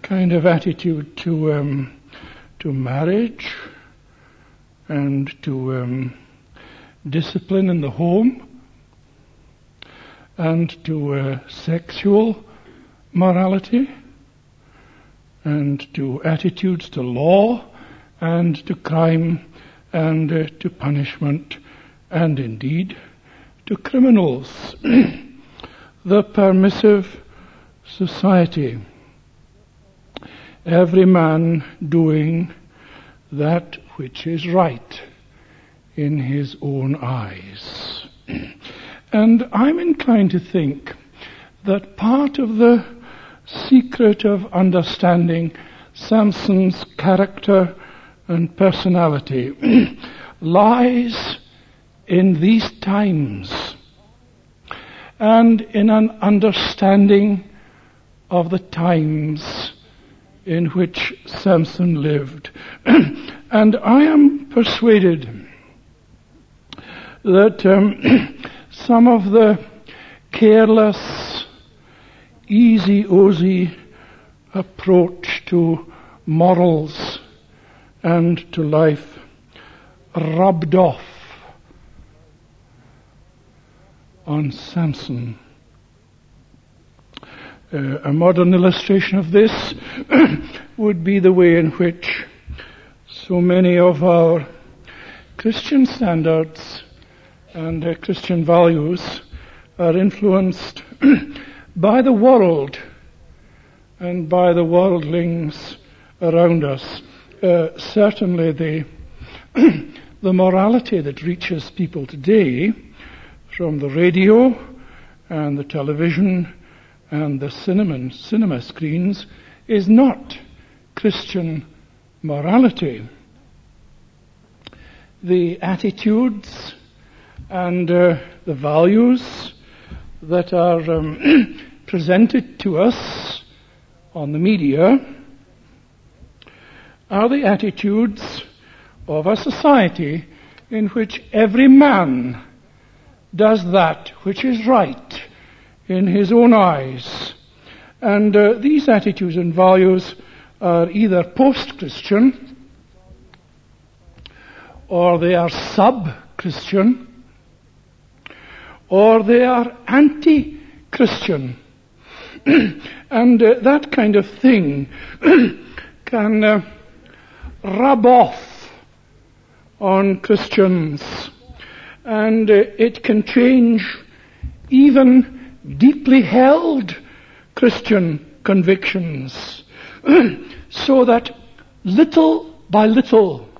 kind of attitude to marriage and to discipline in the home and to sexual morality and to attitudes to law and to crime and to punishment and indeed to criminals. The permissive society. Every man doing that which is right in his own eyes. And I'm inclined to think that part of the secret of understanding Samson's character and personality lies in these times and in an understanding of the times in which Samson lived. And I am persuaded that some of the careless, easy-ozy approach to morals and to life rubbed off on Samson. A modern illustration of this would be the way in which so many of our Christian standards and Christian values are influenced by the world and by the worldlings around us. Certainly the morality that reaches people today from the radio and the television and the cinema screens is not Christian morality. The attitudes and the values that are presented to us on the media are the attitudes of a society in which every man does that which is right in his own eyes. And these attitudes and values are either post-Christian or they are sub-Christian or they are anti-Christian. And that kind of thing can rub off on Christians, and it can change even deeply held Christian convictions, so that little by little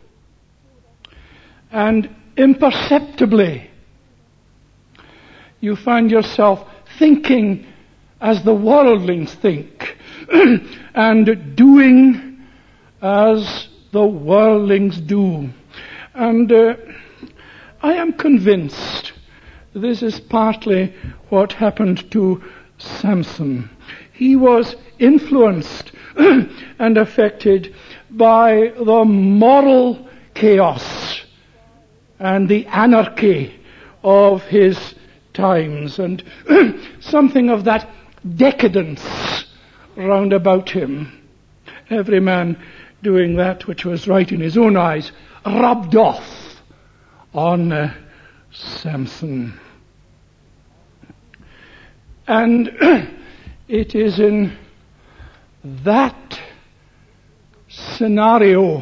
and imperceptibly you find yourself thinking as the worldlings think and doing as the worldlings do. And I am convinced this is partly what happened to Samson. He was influenced and affected by the moral chaos and the anarchy of his times, and something of that decadence round about him. Every man doing that which was right in his own eyes rubbed off on Samson. And it is in that scenario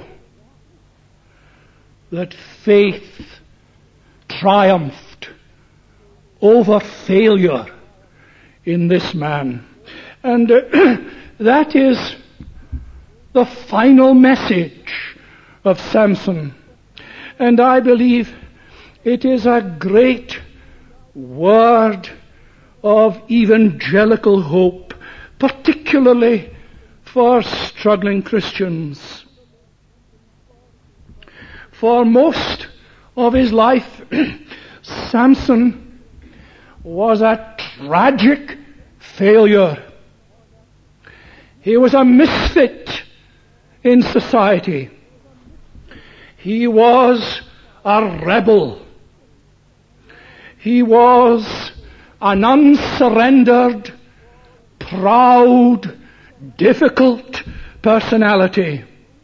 that faith triumphed over failure in this man. And that is the final message of Samson. And I believe it is a great word of evangelical hope, particularly for struggling Christians. For most of his life, Samson was a tragic failure. He was a misfit in society. He was a rebel. He was an unsurrendered, proud, difficult personality.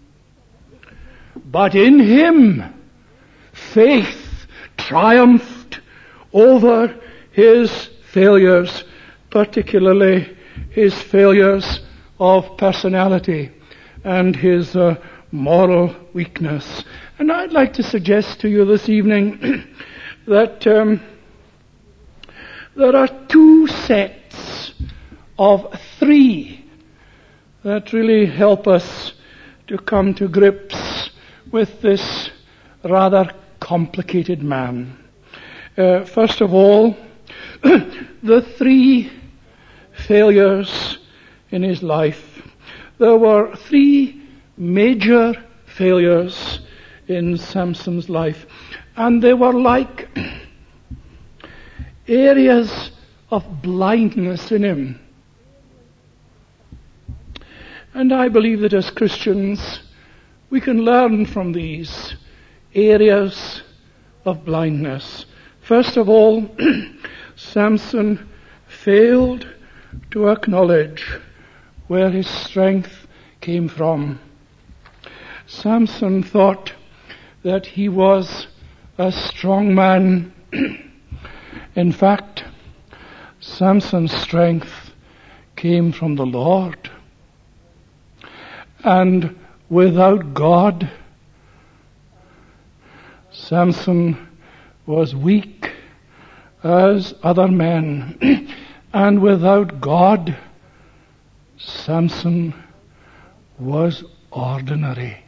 But in him, faith triumphed over his failures, particularly his failures of personality and his moral weakness. And I'd like to suggest to you this evening that there are two sets of three that really help us to come to grips with this rather complicated man. First of all, the three failures in his life. There were three major failures in Samson's life, and they were like areas of blindness in him. And I believe that as Christians, we can learn from these areas of blindness. First of all, Samson failed to acknowledge where his strength came from. Samson thought that he was a strong man. In fact, Samson's strength came from the Lord. And without God, Samson was weak as other men. And without God, Samson was ordinary.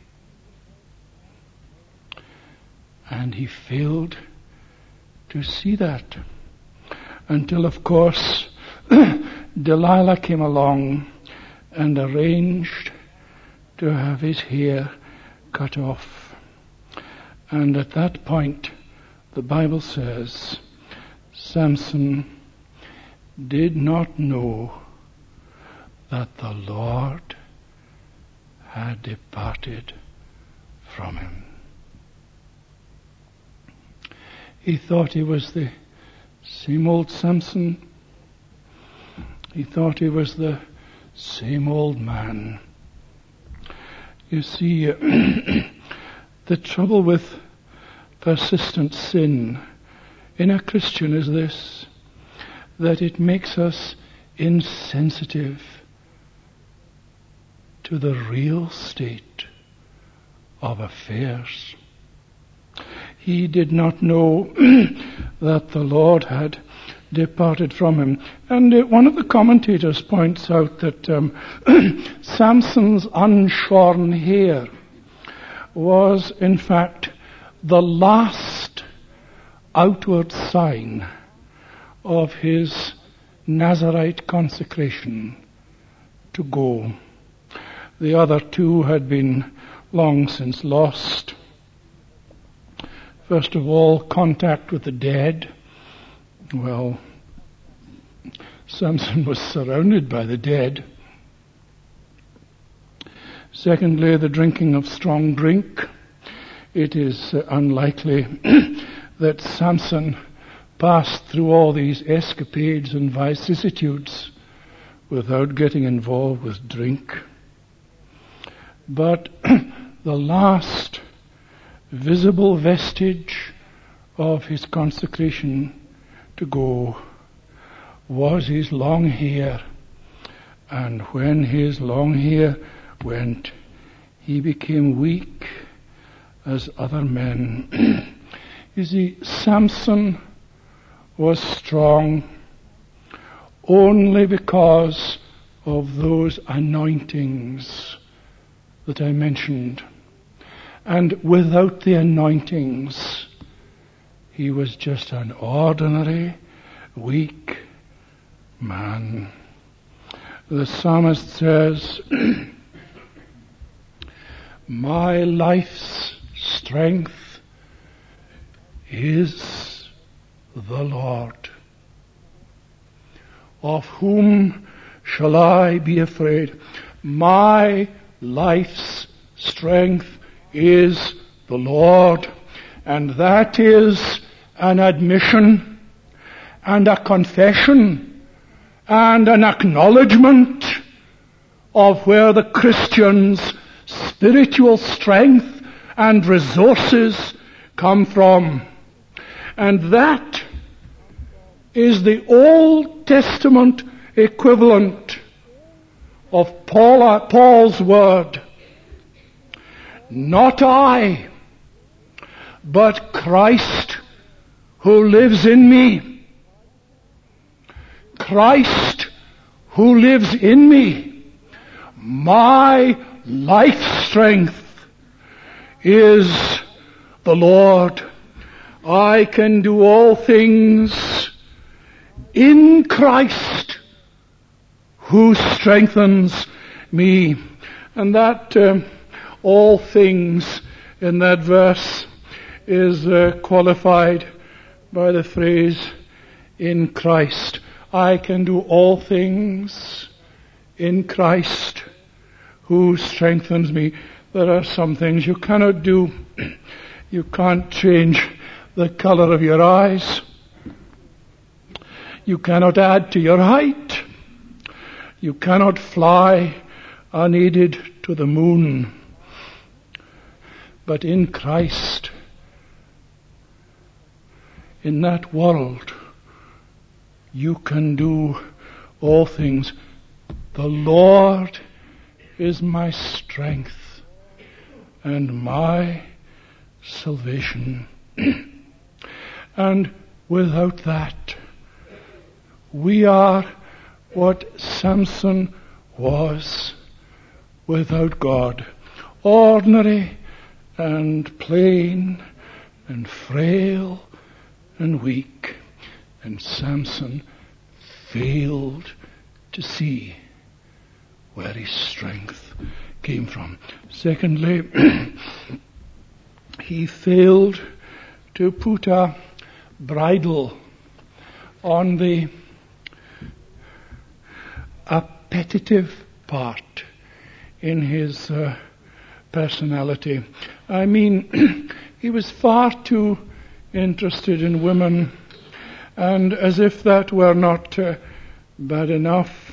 And he failed to see that until, of course, Delilah came along and arranged to have his hair cut off. And at that point, the Bible says, Samson did not know that the Lord had departed from him. He thought he was the same old Samson. He thought he was the same old man. You see, the trouble with persistent sin in a Christian is this, that it makes us insensitive to the real state of affairs. He did not know that the Lord had departed from him. And one of the commentators points out that Samson's unshorn hair was, in fact, the last outward sign of his Nazirite consecration to go. The other two had been long since lost. First of all, contact with the dead. Well, Samson was surrounded by the dead. Secondly, the drinking of strong drink. It is unlikely that Samson passed through all these escapades and vicissitudes without getting involved with drink. But the last visible vestige of his consecration to go was his long hair. And when his long hair went, he became weak as other men. You see, Samson was strong only because of those anointings that I mentioned. And without the anointings, he was just an ordinary, weak man. The psalmist says, my life's strength is the Lord. Of whom shall I be afraid? My life's strength is the Lord. And that is an admission and a confession and an acknowledgement of where the Christian's spiritual strength and resources come from. And that is the Old Testament equivalent of Paul's word. Not I, but Christ who lives in me. Christ who lives in me. My life strength is the Lord. I can do all things in Christ who strengthens me. And that all things in that verse is qualified by the phrase in Christ. I can do all things in Christ who strengthens me. There are some things you cannot do. You can't change the color of your eyes. You cannot add to your height. You cannot fly unaided to the moon. But in Christ, in that world, you can do all things. The Lord is my strength and my salvation. And without that, we are what Samson was without God. Ordinary and plain and frail and weak. And Samson failed to see where his strength came from. Secondly, he failed to put a bridle on the appetitive part in his personality. I mean, he was far too interested in women, and as if that were not bad enough,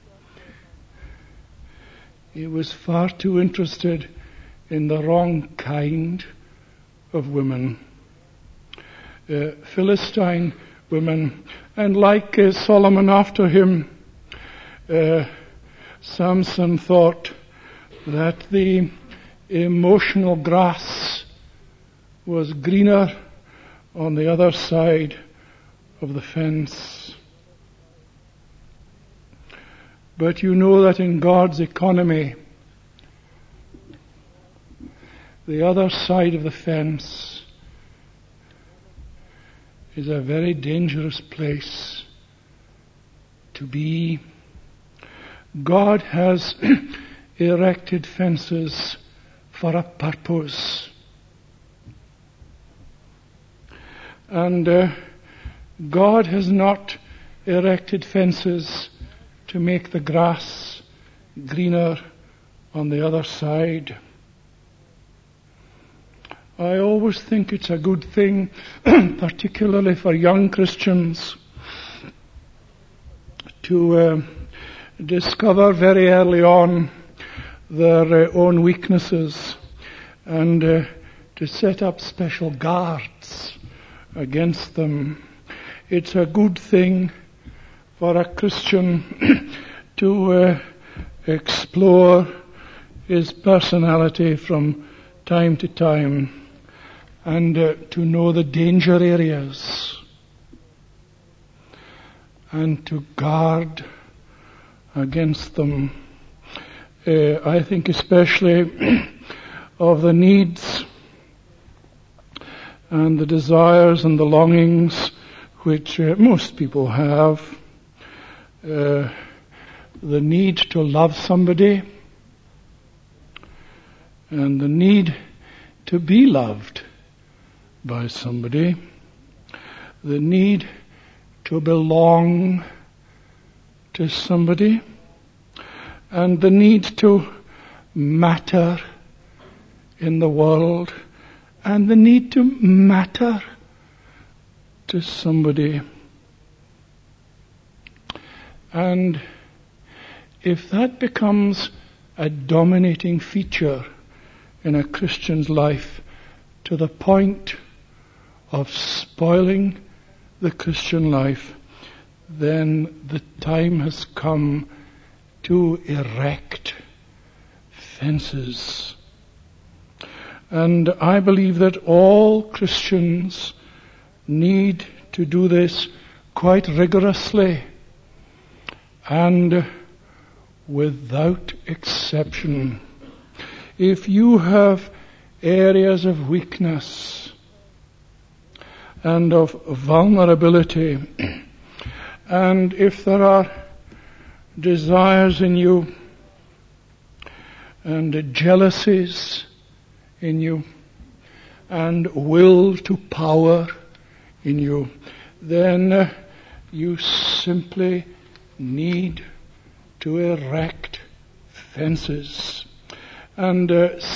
he was far too interested in the wrong kind of women. Philistine women, and like Solomon after him, Samson thought that the emotional grass was greener on the other side of the fence. But you know that in God's economy, the other side of the fence is a very dangerous place to be. God has erected fences for a purpose. And God has not erected fences to make the grass greener on the other side. I always think it's a good thing, particularly for young Christians, to discover very early on their own weaknesses and to set up special guards against them. It's a good thing for a Christian to explore his personality from time to time and to know the danger areas and to guard against them. I think especially of the needs and the desires and the longings which most people have. The need to love somebody and the need to be loved by somebody. The need to belong to somebody, and the need to matter in the world, and the need to matter to somebody. And if that becomes a dominating feature in a Christian's life to the point of spoiling the Christian life, then the time has come to erect fences. And I believe that all Christians need to do this quite rigorously and without exception. If you have areas of weakness and of vulnerability, and if there are desires in you and jealousies in you and will to power in you, then you simply need to erect fences. And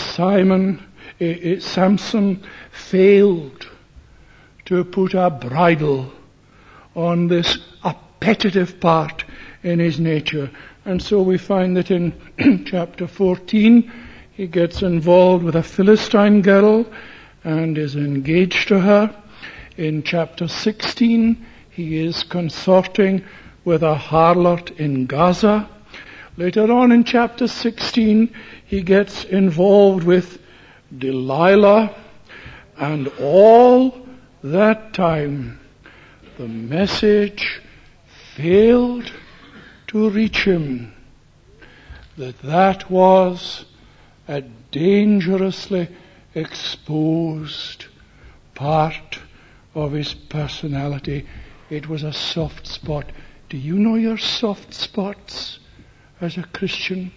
Samson failed to put a bridle on this appetitive part in his nature. And so we find that in chapter 14, he gets involved with a Philistine girl and is engaged to her. In chapter 16, he is consorting with a harlot in Gaza. Later on in chapter 16, he gets involved with Delilah, and all that time the message failed to reach him that was a dangerously exposed part of his personality. It was a soft spot. Do you know your soft spots as a Christian?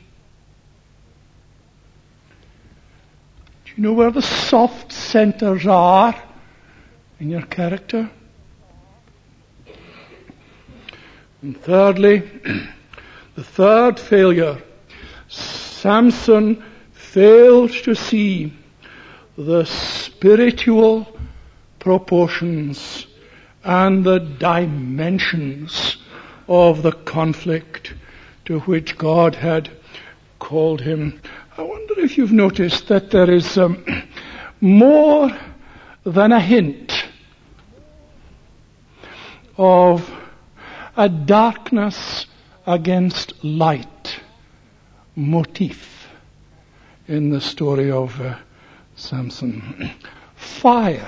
Do you know where the soft centers are in your character? And thirdly, the third failure, Samson failed to see the spiritual proportions and the dimensions of the conflict to which God had called him. I wonder if you've noticed that there is more than a hint of a darkness against light motif in the story of Samson. Fire,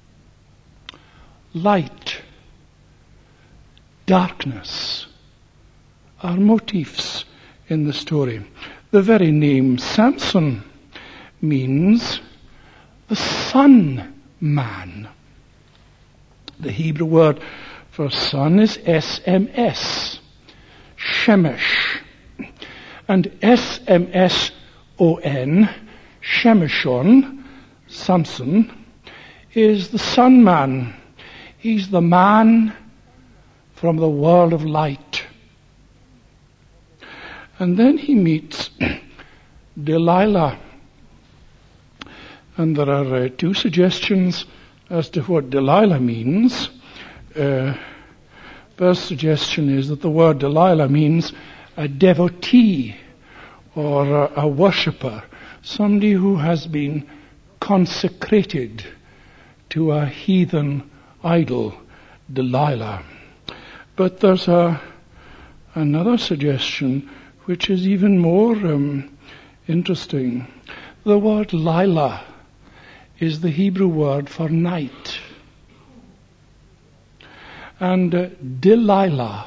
light, darkness are motifs in the story. The very name Samson means the sun man. The Hebrew word for sun is SMS, Shemesh. And SMSON, Shemeshon, Samson, is the sun man. He's the man from the world of light. And then he meets Delilah. And there are two suggestions as to what Delilah means. First suggestion is that the word Delilah means a devotee or a worshipper, somebody who has been consecrated to a heathen idol, Delilah. But there's another suggestion which is even more interesting. The word Lila is the Hebrew word for night. And Delilah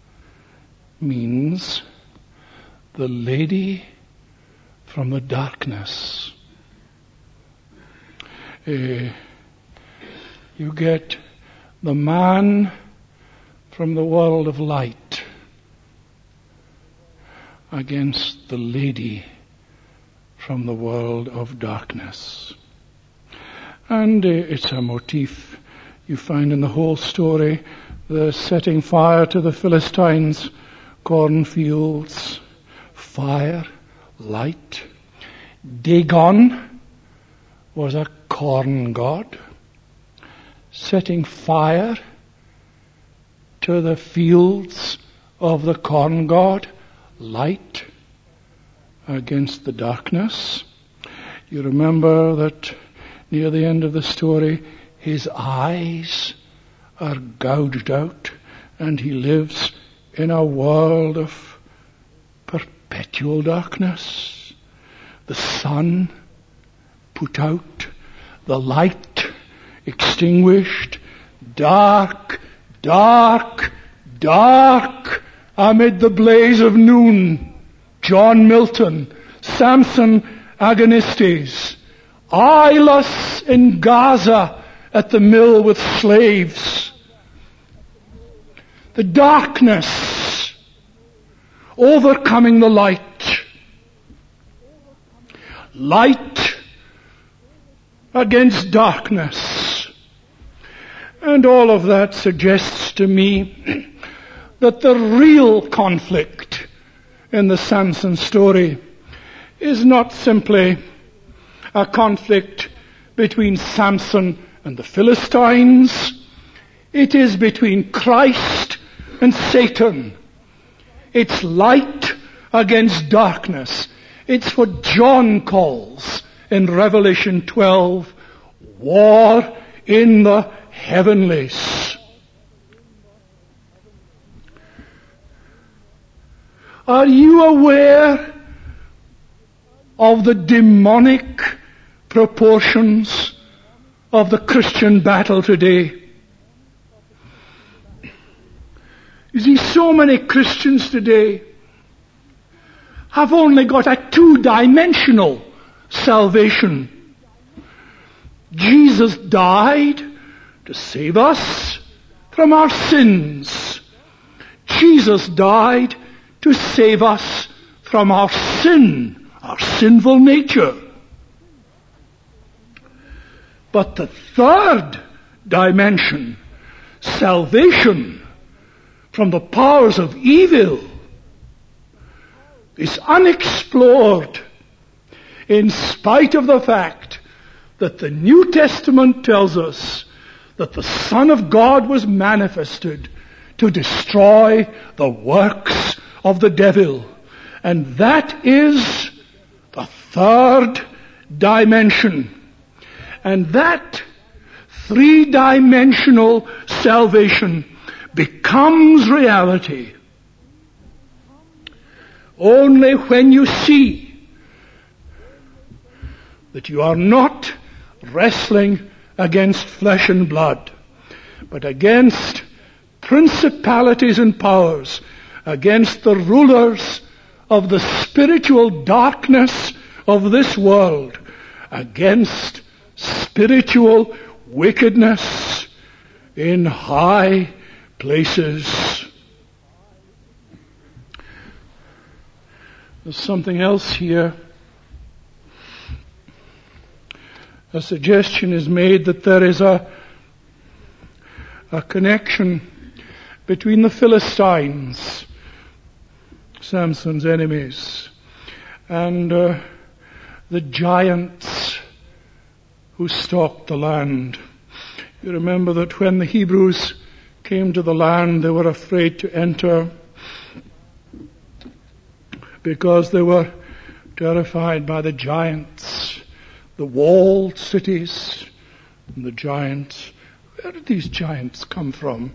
means the lady from the darkness. You get the man from the world of light against the lady from the world of darkness. And it's a motif you find in the whole story, the setting fire to the Philistines' cornfields, fire, light. Dagon was a corn god, setting fire to the fields of the corn god, light against the darkness. You remember that near the end of the story, his eyes are gouged out and he lives in a world of perpetual darkness. The sun put out, the light extinguished, dark, dark, dark amid the blaze of noon. John Milton, Samson Agonistes, eyeless in Gaza at the mill with slaves. The darkness overcoming the light. Light against darkness. And all of that suggests to me that the real conflict in the Samson story is not simply a conflict between Samson and the Philistines. It is between Christ and Satan. It's light against darkness. It's what John calls in Revelation 12, war in the heavenlies. Are you aware of the demonic proportions of the Christian battle today? You see, so many Christians today have only got a two-dimensional salvation. Jesus died to save us from our sins. Jesus died to save us from our sin, our sinful nature. But the third dimension, salvation from the powers of evil, is unexplored, in spite of the fact that the New Testament tells us that the Son of God was manifested to destroy the works of the devil. And that is the third dimension. And that three-dimensional salvation becomes reality only when you see that you are not wrestling against flesh and blood, but against principalities and powers, against the rulers of the spiritual darkness of this world, against spiritual wickedness in high places. There's something else here. A suggestion is made that there is a connection between the Philistines, Samson's enemies, and the giants who stalked the land. You remember that when the Hebrews came to the land, they were afraid to enter because they were terrified by the giants, the walled cities, and the giants. Where did these giants come from?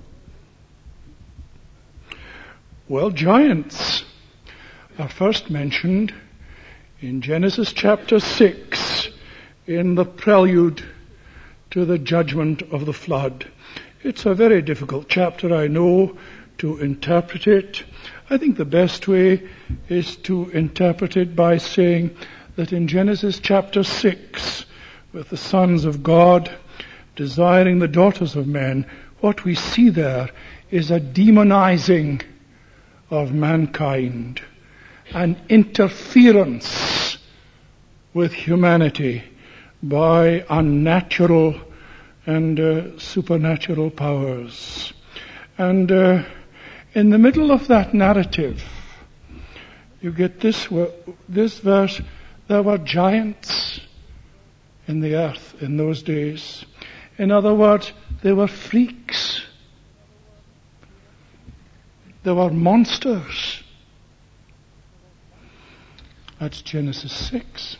Well, giants are first mentioned in Genesis chapter 6 in the prelude to the judgment of the flood. It's a very difficult chapter, I know, to interpret it. I think the best way is to interpret it by saying that in Genesis chapter 6, with the sons of God desiring the daughters of men, what we see there is a demonizing of mankind, an interference with humanity by unnatural and supernatural powers. And in the middle of that narrative, you get this verse: there were giants in the earth in those days. In other words, they were freaks. They were monsters. That's Genesis 6.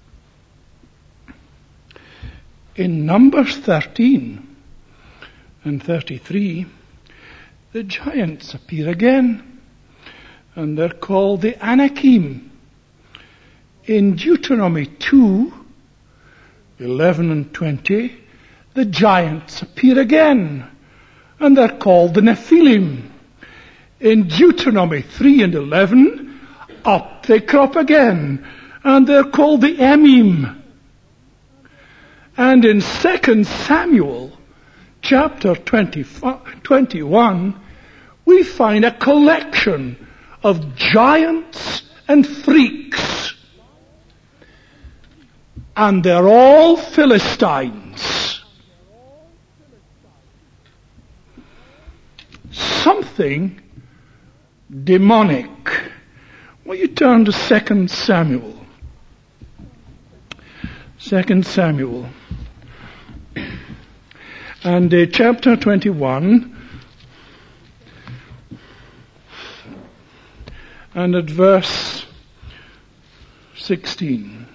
In Numbers 13 and 33, the giants appear again, and they're called the Anakim. In Deuteronomy 2, 11 and 20, the giants appear again, and they're called the Nephilim. In Deuteronomy 3 and 11, up they crop again, and they're called the Emim. And in 2 Samuel chapter 21, we find a collection of giants and freaks. And they're all Philistines. Something demonic. Will you turn to 2 Samuel? 2 Samuel. And chapter 21, and at verse 16.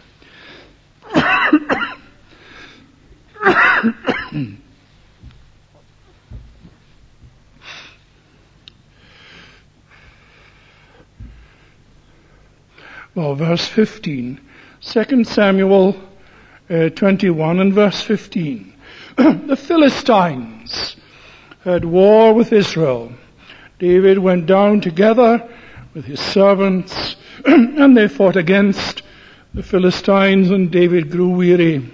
Well, verse 15. 2 Samuel 21 and verse 15. The Philistines had war with Israel. David went down together with his servants, and they fought against the Philistines, and David grew weary.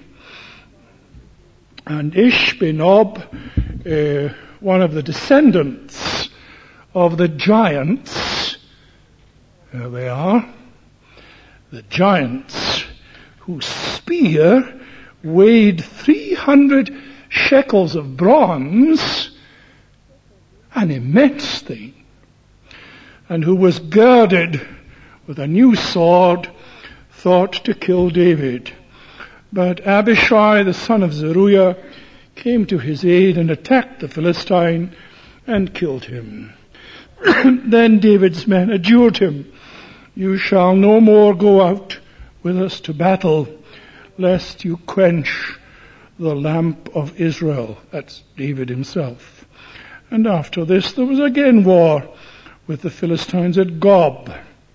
And Ishbi-Benob, one of the descendants of the giants, there they are, the giants whose spear weighed 300 shekels of bronze, an immense thing, and who was girded with a new sword, thought to kill David. But Abishai, the son of Zeruiah, came to his aid and attacked the Philistine and killed him. Then David's men adjured him, "You shall no more go out with us to battle, lest you quench the lamp of Israel." That's David himself. And after this there was again war with the Philistines at Gob.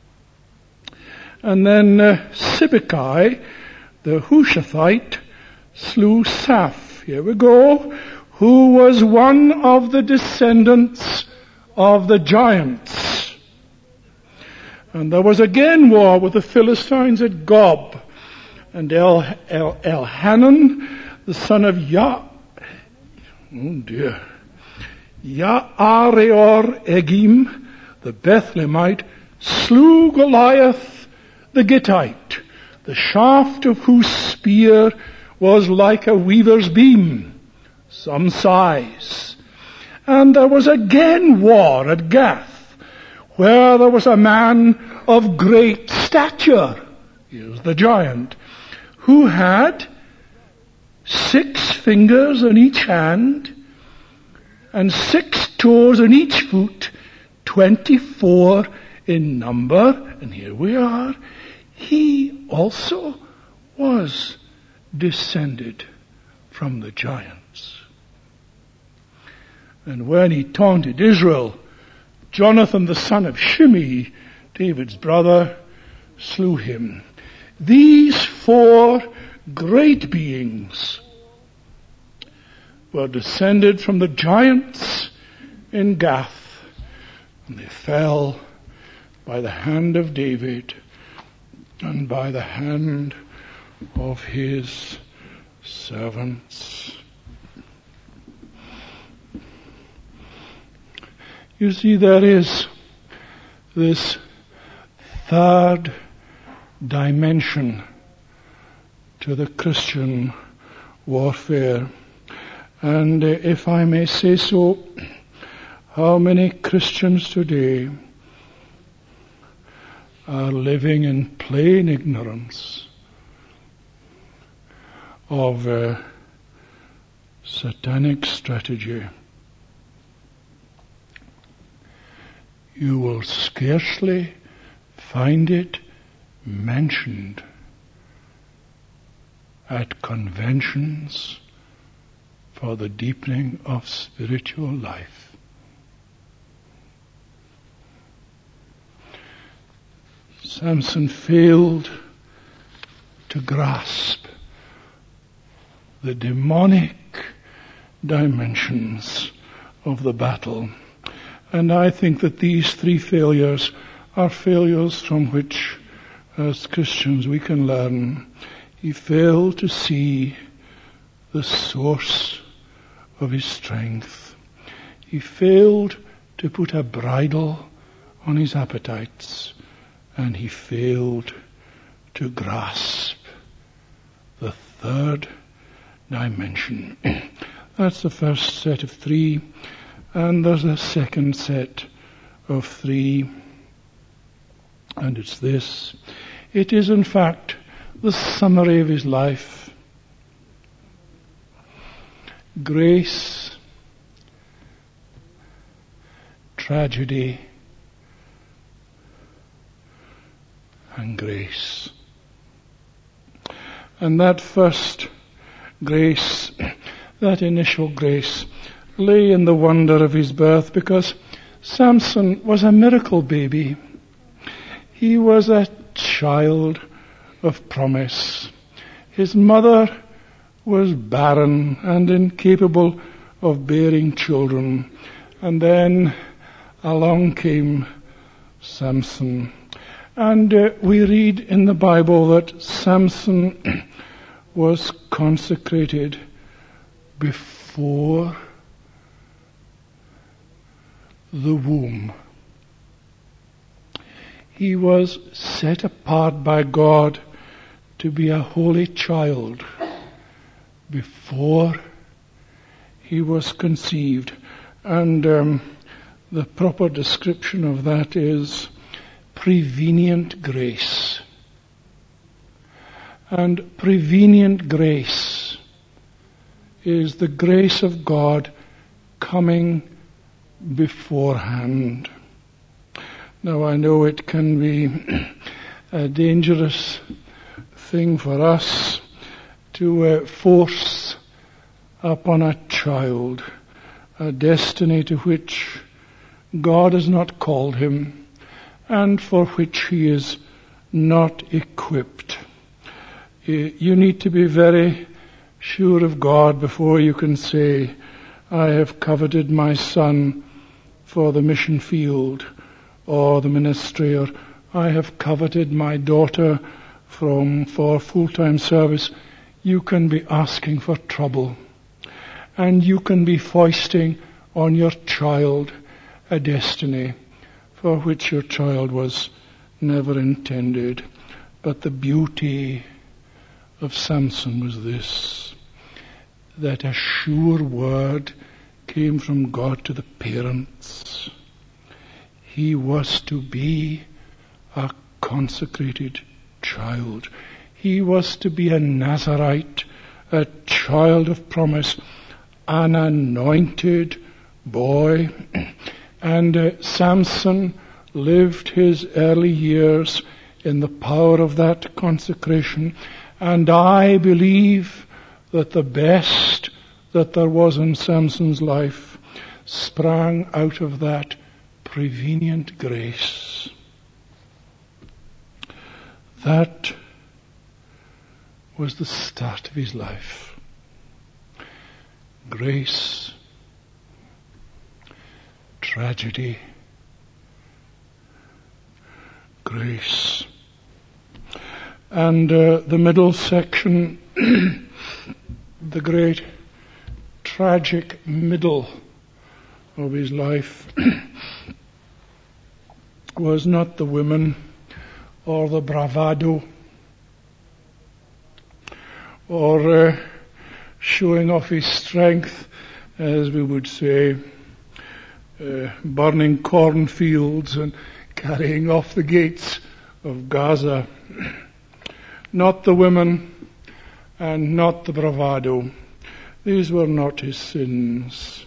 And then Sibbecai, the Hushathite, slew Saph. Here we go. Who was one of the descendants of the giants. And there was again war with the Philistines at Gob. And Elhanan, the son of Ya'areor Egim, the Bethlehemite, slew Goliath the Gittite, the shaft of whose spear was like a weaver's beam, some size. And there was again war at Gath, where there was a man of great stature, here's the giant, who had 6 fingers on each hand, and 6 toes on each foot, 24 in number, and here we are. He also was descended from the giants. And when he taunted Israel, Jonathan the son of Shimei, David's brother, slew him. These 4 great beings were descended from the giants in Gath, and they fell by the hand of David and by the hand of his servants. You see, there is this third dimension to the Christian warfare. And if I may say so, how many Christians today are living in plain ignorance of satanic strategy? You will scarcely find it mentioned at conventions for the deepening of spiritual life. Samson failed to grasp the demonic dimensions of the battle. And I think that these three failures are failures from which, as Christians, we can learn. He failed to see the source of his strength. He failed to put a bridle on his appetites, and he failed to grasp the third dimension. That's the first set of three, and there's a second set of three, and it's this. It is, in fact, the summary of his life. Grace, tragedy, and grace. And that first grace, that initial grace, lay in the wonder of his birth, because Samson was a miracle baby. He was a child of promise. His mother was barren and incapable of bearing children. And then along came Samson. And we read in the Bible that Samson was consecrated before the womb. He was set apart by God to be a holy child before he was conceived. And the proper description of that is prevenient grace. And prevenient grace is the grace of God coming beforehand. Now, I know it can be a dangerous thing for us to force upon a child a destiny to which God has not called him and for which he is not equipped. You need to be very sure of God before you can say, I have coveted my son for the mission field or the ministry, or I have coveted my daughter for full-time service. You can be asking for trouble, and you can be foisting on your child a destiny for which your child was never intended. But the beauty of Samson was this, that a sure word came from God to the parents. He was to be a consecrated child. He was to be a Nazarite, a child of promise, an anointed boy. And Samson lived his early years in the power of that consecration. And I believe that the best that there was in Samson's life sprang out of that prevenient grace. That was the start of his life. Grace, tragedy, grace. And the middle section, the great tragic middle of his life, was not the women or the bravado or showing off his strength, as we would say, burning cornfields and carrying off the gates of Gaza. Not the women and not the bravado. These were not his sins.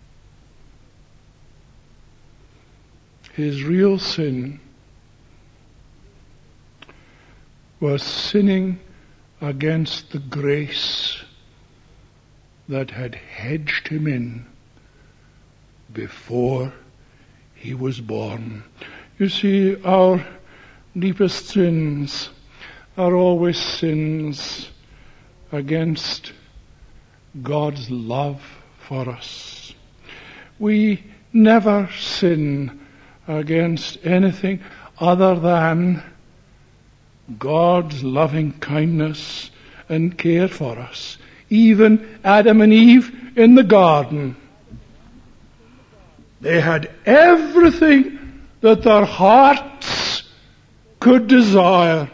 His real sin was sinning against the grace that had hedged him in before he was born. You see, our deepest sins are always sins against God's love for us. We never sin against anything other than God's loving kindness and care for us. Even Adam and Eve in the garden, they had everything that their hearts could desire.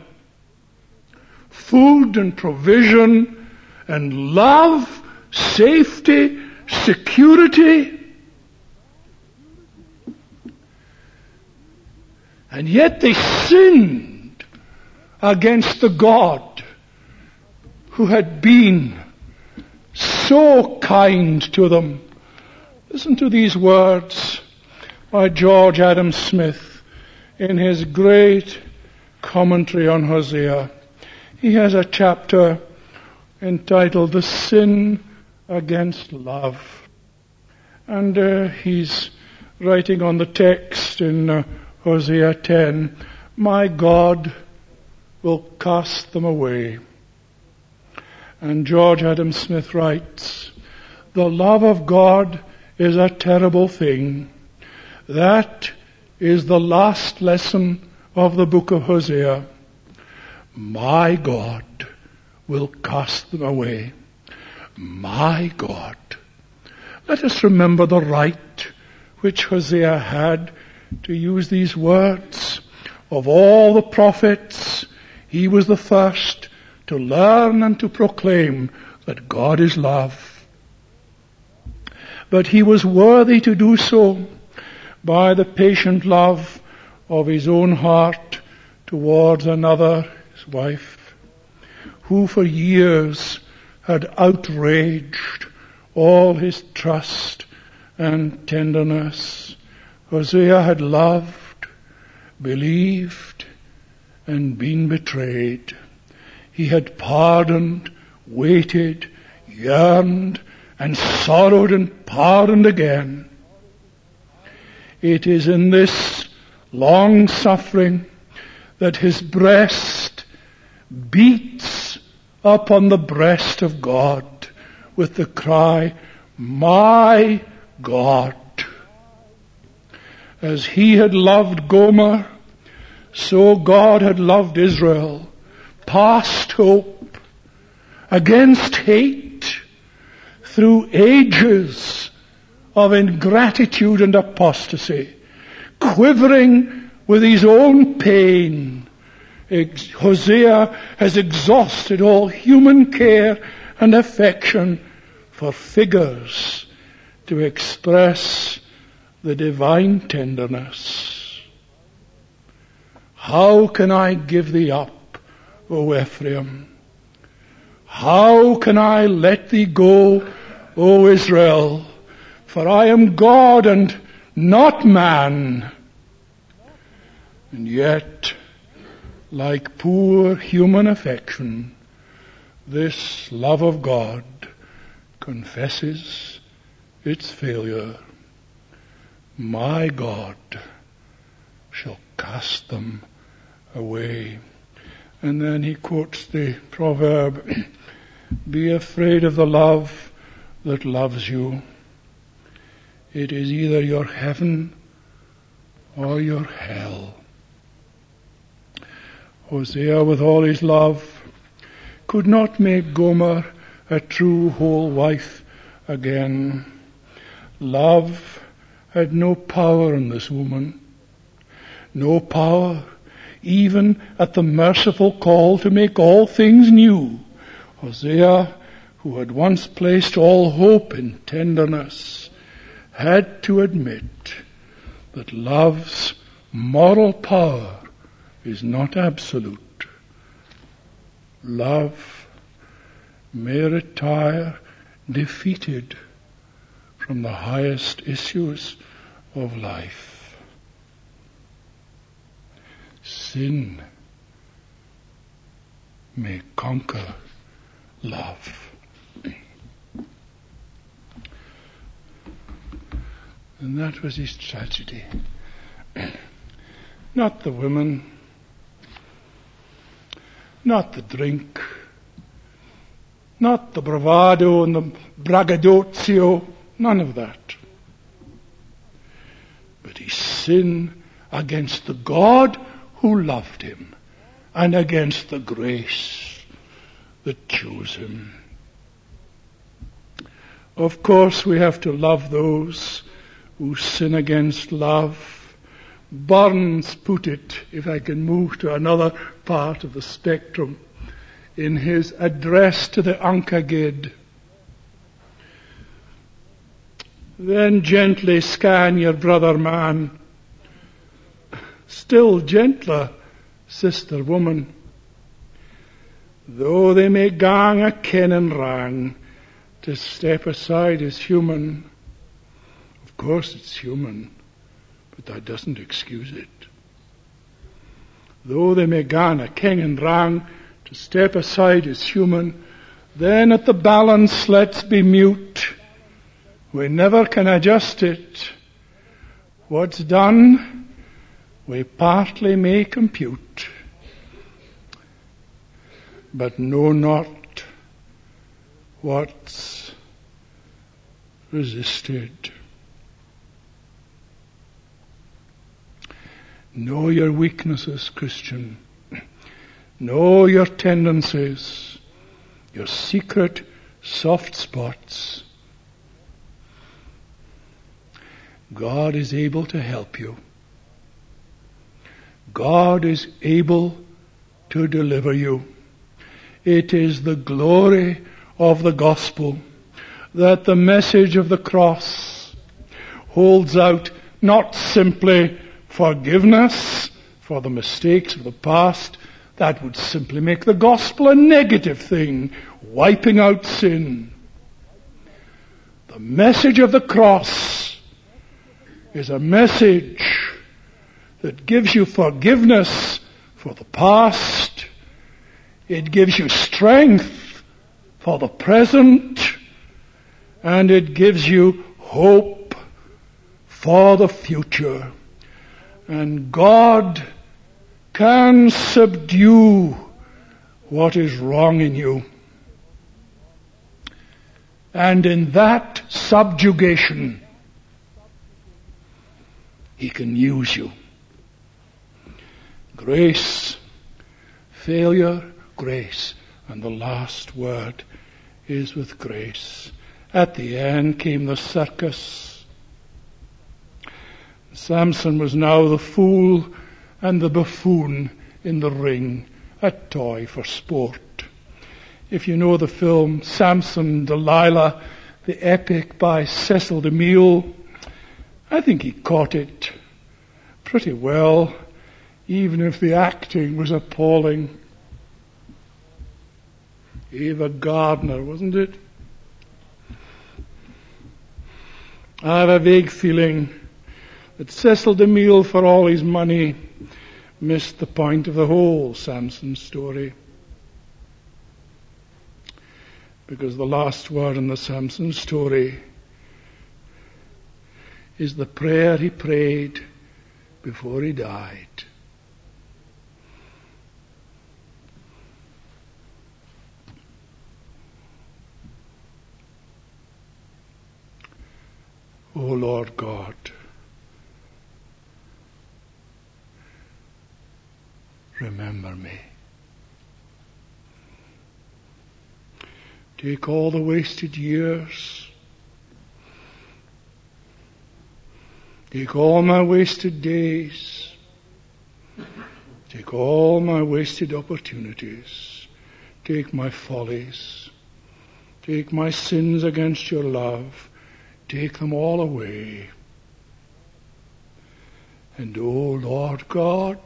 Food and provision and love, safety, security. And yet they sinned against the God who had been so kind to them. Listen to these words by George Adam Smith in his great commentary on Hosea. He has a chapter entitled The Sin Against Love. And he's writing on the text in Hosea 10, "My God will cast them away." And George Adam Smith writes, "The love of God is a terrible thing. That is the last lesson of the book of Hosea. My God will cast them away. My God." Let us remember the right which Hosea had to use these words. Of all the prophets, he was the first to learn and to proclaim that God is love. But he was worthy to do so by the patient love of his own heart towards another, his wife, who for years had outraged all his trust and tenderness. Hosea had loved, believed, and been betrayed. He had pardoned, waited, yearned, and sorrowed and pardoned again. It is in this long suffering that his breast beats upon the breast of God with the cry, "My God." As he had loved Gomer, so God had loved Israel, past hope, against hate, through ages of ingratitude and apostasy, quivering with his own pain. Hosea has exhausted all human care and affection for figures to express the divine tenderness. "How can I give thee up, O Ephraim? How can I let thee go, O Israel? For I am God and not man." And yet, like poor human affection, this love of God confesses its failure. "My God shall cast them away." And then he quotes the proverb, "Be afraid of the love that loves you. It is either your heaven or your hell." Hosea, with all his love, could not make Gomer a true whole wife again. Love had no power in this woman, no power even at the merciful call to make all things new. Hosea, who had once placed all hope in tenderness, had to admit that love's moral power is not absolute. Love may retire defeated from the highest issues of life. Sin may conquer love. And that was his tragedy. Not the women, not the drink, not the bravado and the braggadocio, none of that. But his sin against the God who loved him and against the grace that chose him. Of course, we have to love those who sin against love. Burns put it, if I can move to another part of the spectrum, in his address to the Ankagid. Then gently scan your brother man, still gentler sister woman. Though they may gang a ken and rang, to step aside is human. Of course it's human, but that doesn't excuse it. Though they may gang a ken and rang, to step aside is human. Then at the balance let's be mute. We never can adjust it. What's done, we partly may compute, but know not what's resisted. Know your weaknesses, Christian. Know your tendencies, your secret soft spots. God is able to help you. God is able to deliver you. It is the glory of the gospel that the message of the cross holds out not simply forgiveness for the mistakes of the past. That would simply make the gospel a negative thing, wiping out sin. The message of the cross is a message that gives you forgiveness for the past. It gives you strength for the present. And it gives you hope for the future. And God can subdue what is wrong in you. And in that subjugation, He can use you. Grace, failure, grace. And the last word is with grace. At the end came the circus. Samson was now the fool and the buffoon in the ring, a toy for sport. If you know the film Samson and Delilah, the epic by Cecil DeMille, I think he caught it pretty well, even if the acting was appalling. Ava Gardner, wasn't it? I have a vague feeling that Cecil DeMille, for all his money, missed the point of the whole Samson story. Because the last word in the Samson story is the prayer he prayed before he died. O Lord God, remember me. Take all the wasted years. Take all my wasted days. Take all my wasted opportunities. Take my follies. Take my sins against your love. Take them all away. And O Lord God,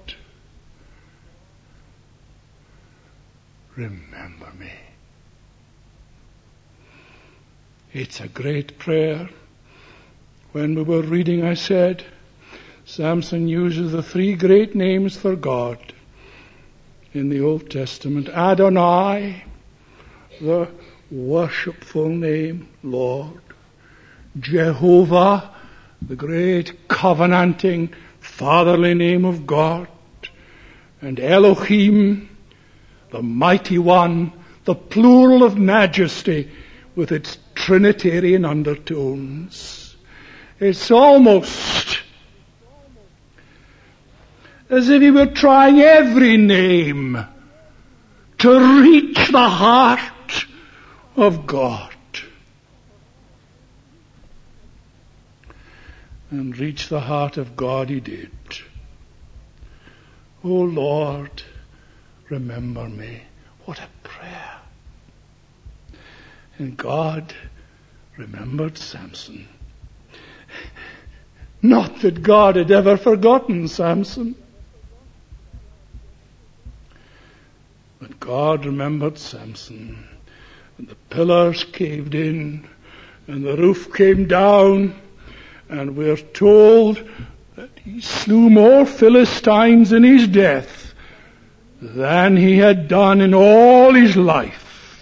remember me. It's a great prayer. When we were reading, I said, Samson uses the three great names for God. in the Old Testament. Adonai, the worshipful name, Lord. Jehovah, the great covenanting fatherly name of God. And Elohim, the mighty one, the plural of majesty with its Trinitarian undertones. It's almost as if he were trying every name to reach the heart of God. And reach the heart of God he did. O Lord, remember me. What a prayer. And God remembered Samson. Not that God had ever forgotten Samson, but God remembered Samson. And the pillars caved in, and the roof came down, and we're told that he slew more Philistines in his death than he had done in all his life.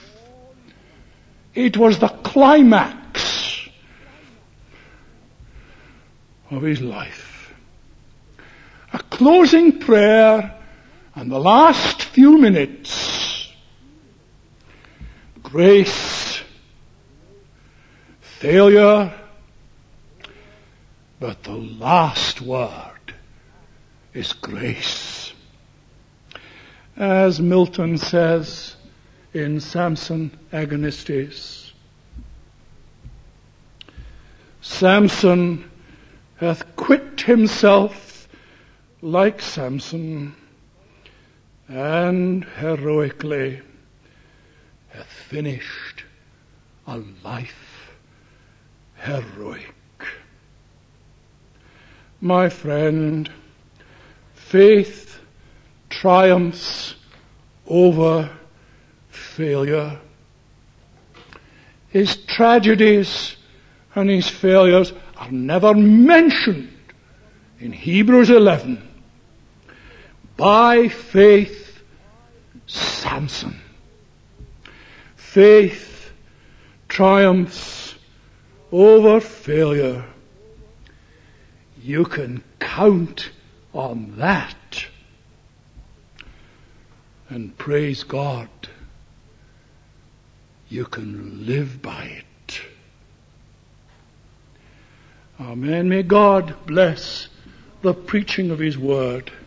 It was the climax of his life. A closing prayer and the last few minutes. Grace, failure, but the last word is grace. As Milton says in Samson Agonistes, Samson hath quit himself like Samson, and heroically hath finished a life heroic. My friend, faith triumphs over failure. His tragedies and his failures are never mentioned in Hebrews 11. By faith, Samson. Faith triumphs over failure. You can count on that. And praise God, you can live by it. Amen. May God bless the preaching of his word.